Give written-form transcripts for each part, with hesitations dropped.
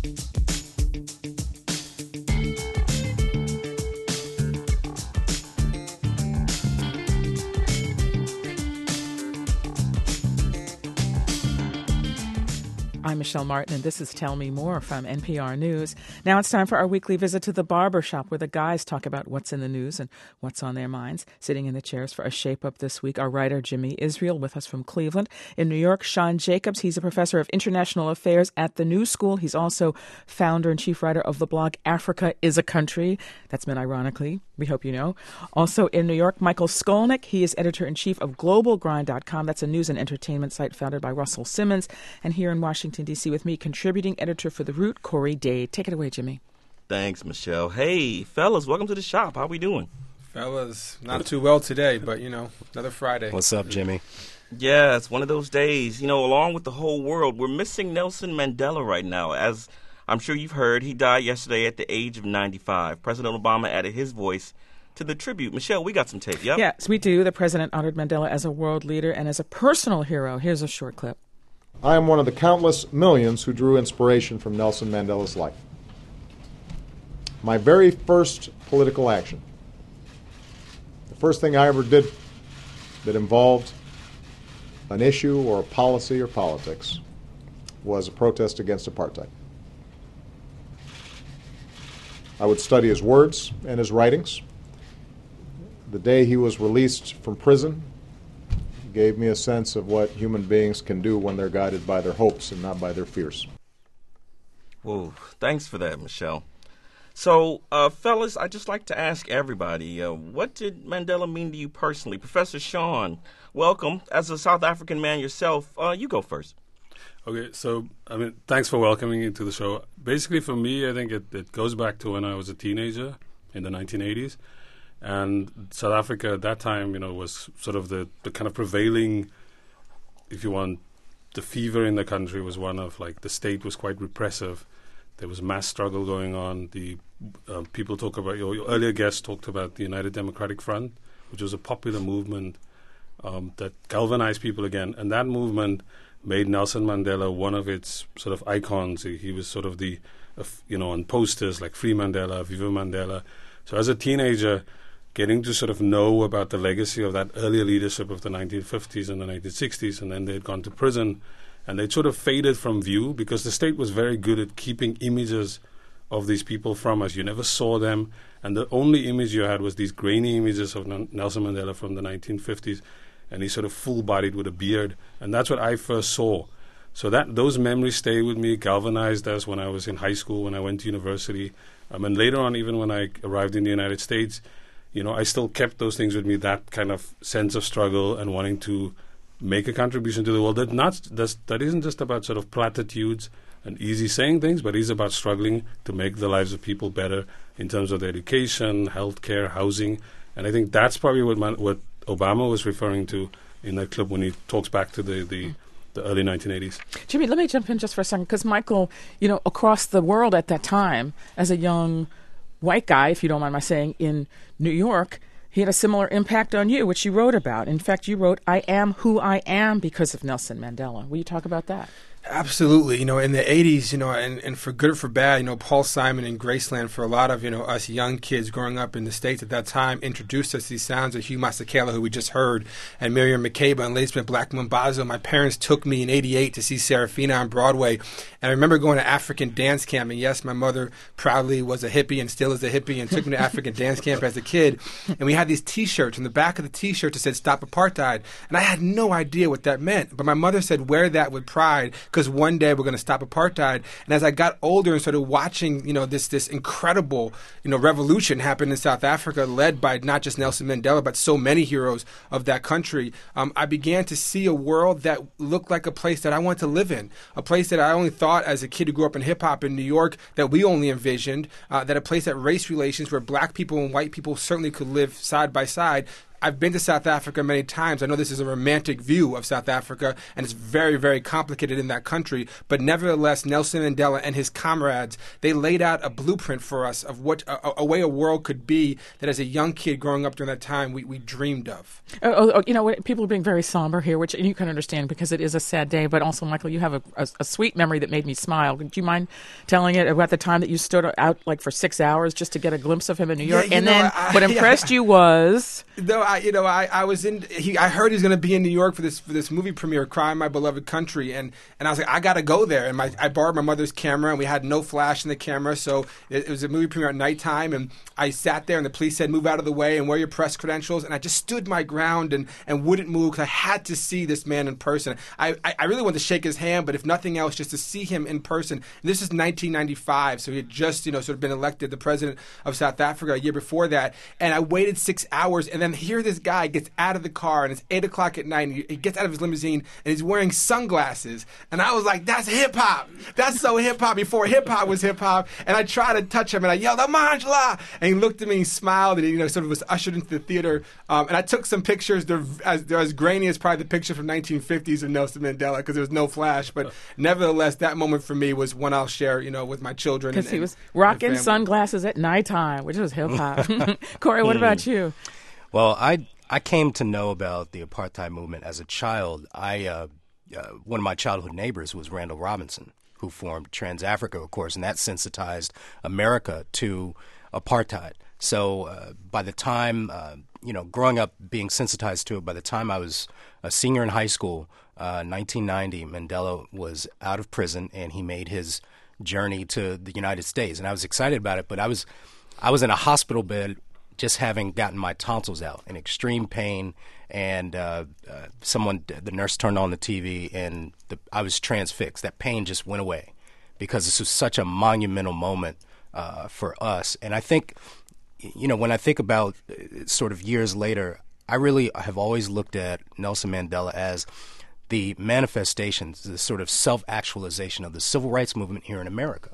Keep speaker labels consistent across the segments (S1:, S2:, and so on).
S1: I'm Michelle Martin, and this is Tell Me More from NPR News. Now it's time for our weekly visit to the barber shop, where the guys talk about what's in the news and what's on their minds. Sitting in the chairs for a shape-up this week, our writer Jimmy Israel, with us from Cleveland. In New York, Sean Jacobs. He's a professor of international affairs at the New School. He's also founder and chief writer of the blog Africa is a Country. That's meant ironically, we hope you know. Also in New York, Michael Skolnick. He is editor-in-chief of GlobalGrind.com. That's a news and entertainment site founded by Russell Simmons. And here in Washington, D.C. with me, contributing editor for The Root, Corey Dade. Take it away, Jimmy.
S2: Thanks, Michelle. Hey, fellas, welcome to the shop. How we doing?
S3: Fellas, not too well today, but, another Friday.
S4: What's up, Jimmy?
S2: Yeah, it's one of those days. Along with the whole world, we're missing Nelson Mandela right now. As I'm sure you've heard, he died yesterday at the age of 95. President Obama added his voice to the tribute. Michelle, we got some tape, yep?
S1: Yes, we do. The president honored Mandela as a world leader and as a personal hero. Here's a short clip.
S5: I am one of the countless millions who drew inspiration from Nelson Mandela's life. My very first political action, the first thing I ever did that involved an issue or a policy or politics, was a protest against apartheid. I would study his words and his writings. The day he was released from prison gave me a sense of what human beings can do when they're guided by their hopes and not by their fears.
S2: Whoa, thanks for that, Michelle. So, fellas, I'd just like to ask everybody, what did Mandela mean to you personally? Professor Sean, welcome. As a South African man yourself, you go first.
S6: Okay, so, thanks for welcoming me to the show. Basically, for me, I think it goes back to when I was a teenager in the 1980s. And South Africa at that time, was sort of the kind of prevailing, if you want, the fever in the country was one of, the state was quite repressive. There was mass struggle going on. The people talk about, your earlier guest talked about the United Democratic Front, which was a popular movement that galvanized people again. And that movement made Nelson Mandela one of its sort of icons. He was sort of the, on posters like Free Mandela, Viva Mandela. So as a teenager, getting to sort of know about the legacy of that earlier leadership of the 1950s and the 1960s, and then they'd gone to prison, and they'd sort of faded from view because the state was very good at keeping images of these people from us. You never saw them, and the only image you had was these grainy images of Nelson Mandela from the 1950s, and he's sort of full-bodied with a beard, and that's what I first saw. So those memories stay with me, galvanized us when I was in high school, when I went to university, and later on, even when I arrived in the United States, I still kept those things with me, that kind of sense of struggle and wanting to make a contribution to the world. That isn't just about sort of platitudes and easy saying things, but is about struggling to make the lives of people better in terms of their education, healthcare, housing. And I think that's probably what Obama was referring to in that clip when he talks back to the early 1980s.
S1: Jimmy, let me jump in just for a second, because Michael, across the world at that time, as a young white guy, if you don't mind my saying, in New York, he had a similar impact on you, which you wrote about. In fact, you wrote, "I am who I am because of Nelson Mandela." Will you talk about that?
S3: Absolutely. In the 80s, and for good or for bad, Paul Simon and Graceland, for a lot of, us young kids growing up in the States at that time, introduced us these sounds of Hugh Masekela, who we just heard, and Miriam Makeba and Ladysmith Black Mambazo. My parents took me in '88 to see Serafina on Broadway. And I remember going to African dance camp. And yes, my mother proudly was a hippie and still is a hippie and took me to African dance camp as a kid. And we had these T-shirts. And the back of the T-shirt, it said, "Stop Apartheid." And I had no idea what that meant. But my mother said, "Wear that with pride, because one day we're going to stop apartheid." And as I got older and started watching, this incredible, revolution happen in South Africa, led by not just Nelson Mandela, but so many heroes of that country, I began to see a world that looked like a place that I wanted to live in, a place that I only thought as a kid who grew up in hip-hop in New York that we only envisioned, that a place that race relations where black people and white people certainly could live side by side, I've been to South Africa many times. I know this is a romantic view of South Africa, and it's very, very complicated in that country. But nevertheless, Nelson Mandela and his comrades, they laid out a blueprint for us of what a way a world could be that as a young kid growing up during that time, we dreamed of.
S1: You know what? People are being very somber here, which you can understand because it is a sad day. But also, Michael, you have a sweet memory that made me smile. Do you mind telling it about the time that you stood out like for 6 hours just to get a glimpse of him in New York?
S3: Yeah,
S1: and then what impressed you was...
S3: No, I was in. I heard he's going to be in New York for this movie premiere, "Crime, My Beloved Country," and I was like, I got to go there. And I borrowed my mother's camera, and we had no flash in the camera, so it was a movie premiere at nighttime. And I sat there, and the police said, "Move out of the way and wear your press credentials." And I just stood my ground and wouldn't move because I had to see this man in person. I really wanted to shake his hand, but if nothing else, just to see him in person. And this is 1995, so he had just sort of been elected the president of South Africa a year before that. And I waited 6 hours, and then here this guy gets out of the car, and it's 8 o'clock at night, and he gets out of his limousine, and he's wearing sunglasses. And I was like, that's hip-hop. That's so hip-hop before hip-hop was hip-hop. And I tried to touch him, and I yelled, "Amandla!" And he looked at me, and he smiled, and he sort of was ushered into the theater. And I took some pictures. They're as grainy as probably the picture from 1950s of Nelson Mandela because there was no flash. But nevertheless, that moment for me was one I'll share, with my children.
S1: Because he was rocking sunglasses at nighttime, which was hip-hop. Corey, what about you?
S4: Well, I came to know about the apartheid movement as a child. One of my childhood neighbors was Randall Robinson, who formed Trans-Africa, of course, and that sensitized America to apartheid. So by the time, growing up being sensitized to it, by the time I was a senior in high school, 1990, Mandela was out of prison, and he made his journey to the United States. And I was excited about it, but I was in a hospital bed just having gotten my tonsils out in extreme pain, and the nurse turned on the TV, and I was transfixed. That pain just went away because this was such a monumental moment for us. And I think, when I think about sort of years later, I really have always looked at Nelson Mandela as the manifestations, the sort of self-actualization of the civil rights movement here in America.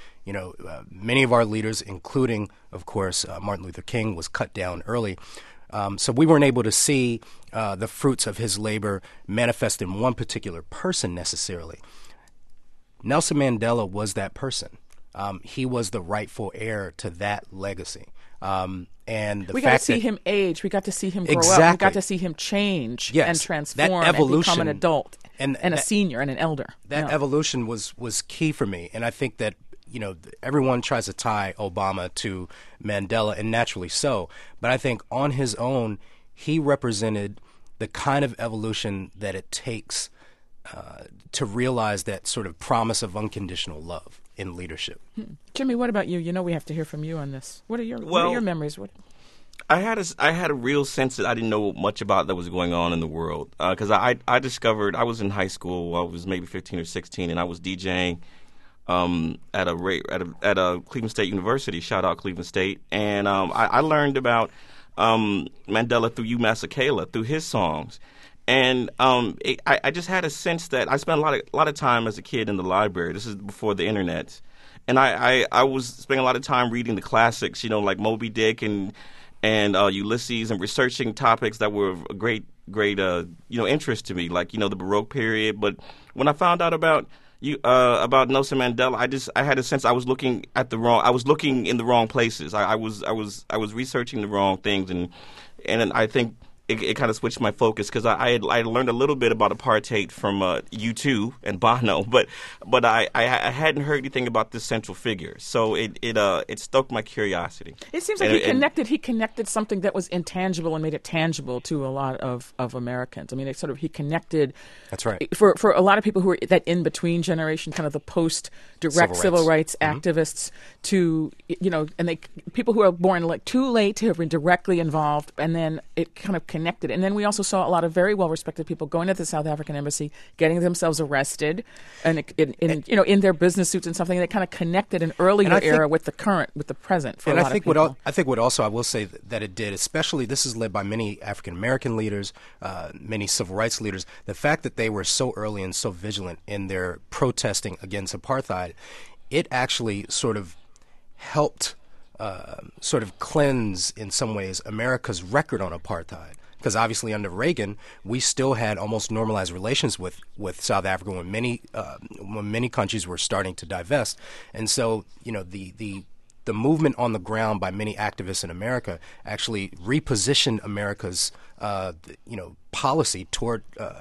S4: Many of our leaders, including, of course, Martin Luther King, was cut down early. So we weren't able to see the fruits of his labor manifest in one particular person necessarily. Nelson Mandela was that person. He was the rightful heir to that legacy. And
S1: we got to see him age. We got to see him grow up. We got to see him change and transform and become an adult and a senior and an elder.
S4: That evolution was key for me. And I think that everyone tries to tie Obama to Mandela, and naturally so. But I think on his own, he represented the kind of evolution that it takes to realize that sort of promise of unconditional love in leadership.
S1: Jimmy, what about you? We have to hear from you on this. What are your memories?
S2: I had a real sense that I didn't know much about that was going on in the world because I discovered I was in high school. I was maybe 15 or 16, and I was DJing at a Cleveland State University. Shout out Cleveland State, and I learned about Mandela through Hugh Masekela, through his songs, and I just had a sense that I spent a lot of time as a kid in the library. This is before the internet, and I was spending a lot of time reading the classics, like Moby Dick and Ulysses, and researching topics that were of great interest to me, like the Baroque period. But when I found out about Nelson Mandela, I had a sense I was looking in the wrong places. I was researching the wrong things, and I think it kind of switched my focus because I had learned a little bit about apartheid from U2 and Bono, but I hadn't heard anything about this central figure. So it stoked my curiosity.
S1: It seems like he connected something that was intangible and made it tangible to a lot of Americans. I mean, he connected.
S4: That's right.
S1: For a lot of people who are that in between generation, kind of the post direct civil rights activists to and people who are born too late to have been directly involved, and then it kind of connected. And then we also saw a lot of very well-respected people going to the South African embassy, getting themselves arrested, and in their business suits and something that kind of connected an earlier era with the present for a lot of people.
S4: I think what also I will say that it did, especially this is led by many African-American leaders, many civil rights leaders, the fact that they were so early and so vigilant in their protesting against apartheid, it actually sort of helped sort of cleanse in some ways America's record on apartheid. because obviously under Reagan, we still had almost normalized relations with South Africa when many countries were starting to divest. And so, the movement on the ground by many activists in America actually repositioned America's, policy toward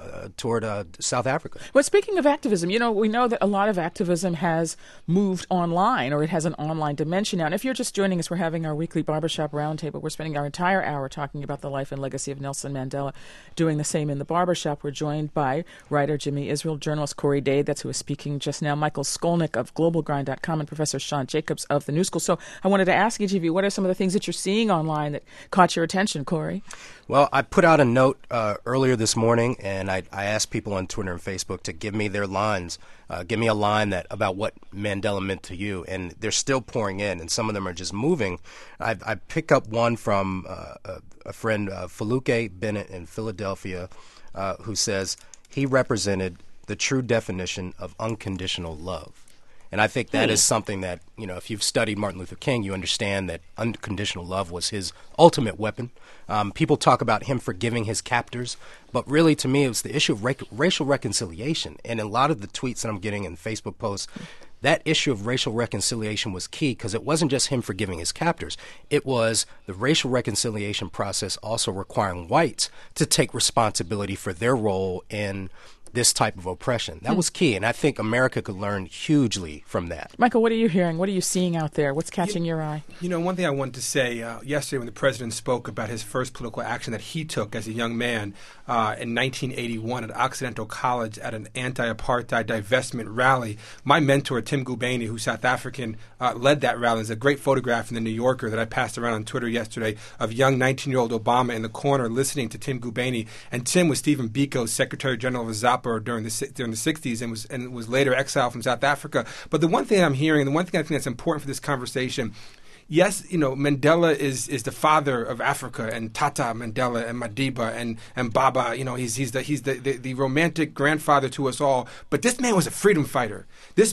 S4: South Africa.
S1: Well, speaking of activism, we know that a lot of activism has moved online, or it has an online dimension now. And if you're just joining us, we're having our weekly Barbershop Roundtable. We're spending our entire hour talking about the life and legacy of Nelson Mandela. Doing the same in the Barbershop, we're joined by writer Jimmy Israel, journalist Corey Dade, that's who was speaking just now, Michael Skolnick of globalgrind.com, and Professor Sean Jacobs of the New School. So I wanted to ask each of you, what are some of the things that you're seeing online that caught your attention, Corey?
S4: Well, I put out a note earlier this morning, and I asked people on Twitter and Facebook to give me their lines. Give me a line about what Mandela meant to you, and they're still pouring in, and some of them are just moving. I pick up one from a friend, Feluke Bennett in Philadelphia, who says he represented the true definition of unconditional love. And I think that is something that, if you've studied Martin Luther King, you understand that unconditional love was his ultimate weapon. People talk about him forgiving his captors, but really, to me, it was the issue of racial reconciliation. And a lot of the tweets that I'm getting and Facebook posts, that issue of racial reconciliation was key, because it wasn't just him forgiving his captors. It was the racial reconciliation process also requiring whites to take responsibility for their role in this type of oppression. That was key, and I think America could learn hugely from that.
S1: Michael, what are you hearing? What are you seeing out there? What's catching your eye?
S3: One thing I wanted to say, yesterday when the president spoke about his first political action that he took as a young man in 1981 at Occidental College at an anti-apartheid divestment rally, my mentor, Tim Gubeni, who's South African, led that rally. There's a great photograph in the New Yorker that I passed around on Twitter yesterday of young 19-year-old Obama in the corner listening to Tim Gubeni. And Tim was Stephen Biko's Secretary General of ZAPA during the 60s and was later exiled from South Africa. But the one thing I'm hearing, the one thing I think that's important for this conversation, yes, Mandela is the father of Africa, and Tata Mandela and Madiba and Baba. He's the romantic grandfather to us all. But this man was a freedom fighter. There's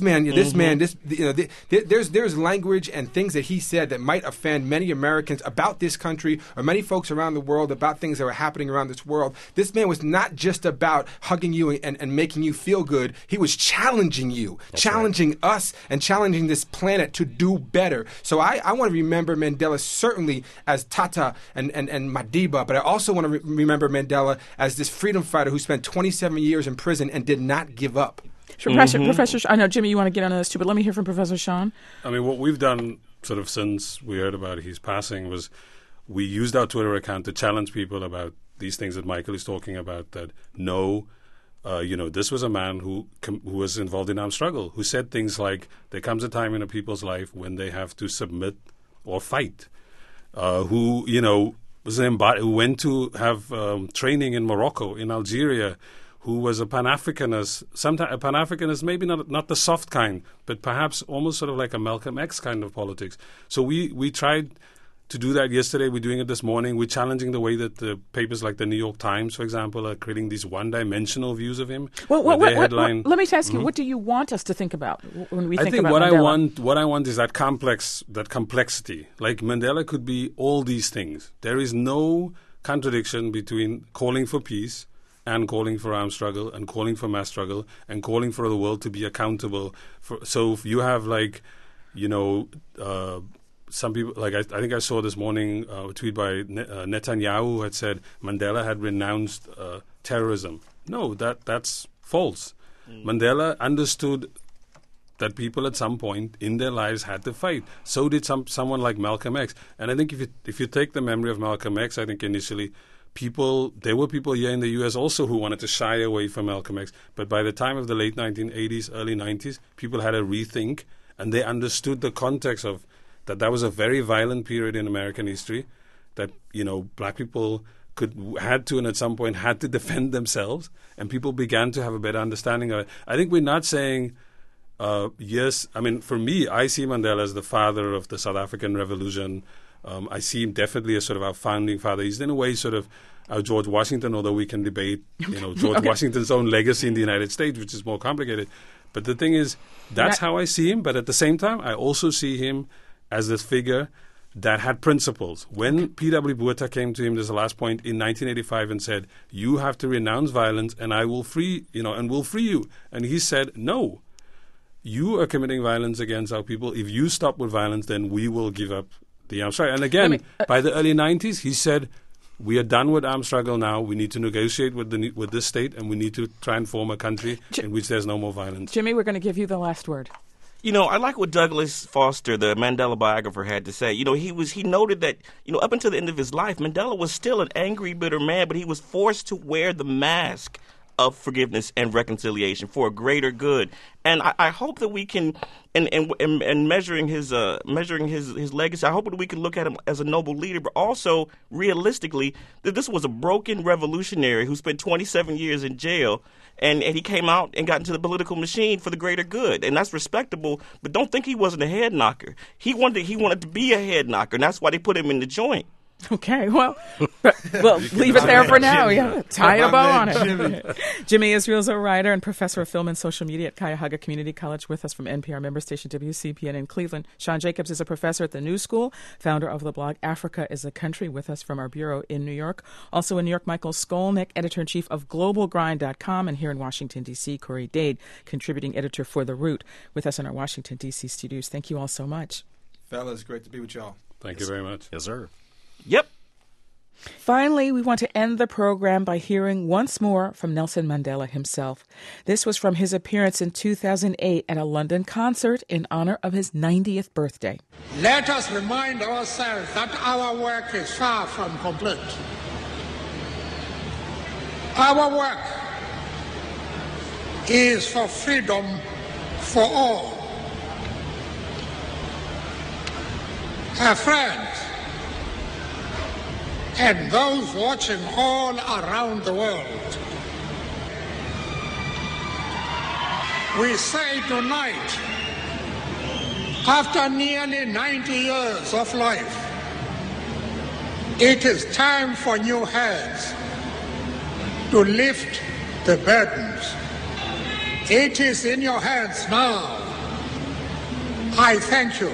S3: language and things that he said that might offend many Americans about this country, or many folks around the world about things that were happening around this world. This man was not just about hugging you and making you feel good. He was challenging you, challenging us, and challenging this planet to do better. So I want to remember Mandela certainly as Tata and Madiba, but I also want to remember Mandela as this freedom fighter who spent 27 years in prison and did not give up.
S1: Sure, Professor, I know, Jimmy, you want to get on this too, but let me hear from Professor Sean.
S6: I mean, what we've done sort of since we heard about his passing was we used our Twitter account to challenge people about these things that Michael is talking about, that this was a man who was involved in armed struggle, who said things like, there comes a time in a people's life when they have to submit or fight, who went to have training in Morocco, in Algeria, who was a Pan-Africanist, sometimes a Pan-Africanist, maybe not the soft kind, but perhaps almost sort of like a Malcolm X kind of politics. So we tried to do that yesterday. We're doing it this morning. We're challenging the way that the papers like the New York Times, for example, are creating these one-dimensional views of him.
S1: Well, let me ask you, what do you want us to think about when we think about
S6: what
S1: Mandela?
S6: What I want is that complexity. Like Mandela could be all these things. There is no contradiction between calling for peace and calling for armed struggle and calling for mass struggle and calling for the world to be accountable. So if you have some people, like I think I saw this morning a tweet by Netanyahu, who had said Mandela had renounced terrorism. No, that's false. Mandela understood that people at some point in their lives had to fight. So did someone like Malcolm X. And I think if you take the memory of Malcolm X, I think initially there were people here in the U.S. also who wanted to shy away from Malcolm X. But by the time of the late 1980s, early 90s, people had a rethink, and they understood the context of that was a very violent period in American history, that black people had to and at some point had to defend themselves, and people began to have a better understanding of it. I think we're not saying yes. I mean, for me, I see Mandela as the father of the South African Revolution. I see him definitely as sort of our founding father. He's in a way sort of our George Washington, although we can debate George Washington's own legacy in the United States, which is more complicated. But the thing is, that's how I see him. But at the same time, I also see him as this figure that had principles. When P.W. Botha came to him, this is the last point, in 1985 and said, you have to renounce violence and I will free, and we'll free you. And he said, no, you are committing violence against our people. If you stop with violence, then we will give up the armed struggle. And again, by the early 90s, he said, we are done with armed struggle now. We need to negotiate with this state, and we need to try and form a country in which there's no more violence.
S1: Jimmy, we're going to give you the last word.
S2: I like what Douglas Foster, the Mandela biographer, had to say. He noted that, up until the end of his life, Mandela was still an angry, bitter man, but he was forced to wear the mask of forgiveness and reconciliation for a greater good. And I hope that we can, in measuring his legacy, I hope that we can look at him as a noble leader, but also realistically that this was a broken revolutionary who spent 27 years in jail, and he came out and got into the political machine for the greater good, and that's respectable. But don't think he wasn't a head knocker. He wanted to be a head knocker, and that's why they put him in the joint.
S1: Okay, well, leave it there for now. Yeah, tie a bow on it. Jimmy Israel's a writer and professor of film and social media at Cuyahoga Community College, with us from NPR member station WCPN in Cleveland. Sean Jacobs is a professor at the New School, founder of the blog Africa is a Country, with us from our bureau in New York. Also in New York, Michael Skolnick, editor-in-chief of GlobalGrind.com, and here in Washington, D.C., Corey Dade, contributing editor for The Root, with us in our Washington, D.C. studios. Thank you all so much.
S3: Fellas, great to be with y'all.
S6: Thank you very much.
S4: Yes, sir.
S2: Yep.
S1: Finally, we want to end the program by hearing once more from Nelson Mandela himself. This was from his appearance in 2008 at a London concert in honor of his 90th birthday.
S7: Let us remind ourselves that our work is far from complete. Our work is for freedom for all. Our friends, and those watching all around the world, we say tonight, after nearly 90 years of life, it is time for new heads to lift the burdens. It is in your hands now. I thank you.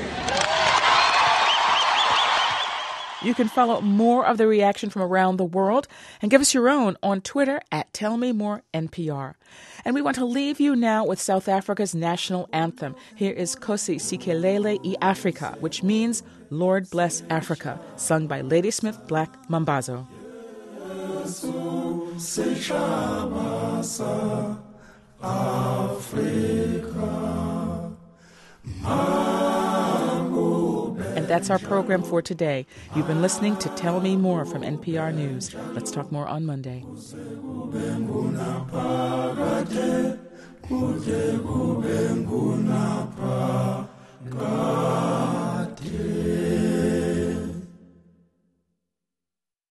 S1: You can follow more of the reaction from around the world and give us your own on Twitter at TellMeMoreNPR. And we want to leave you now with South Africa's national anthem. Here is Nkosi Sikelel' iAfrika, which means Lord Bless Africa, sung by Ladysmith Black Mambazo. And that's our program for today. You've been listening to Tell Me More from NPR News. Let's talk more on Monday.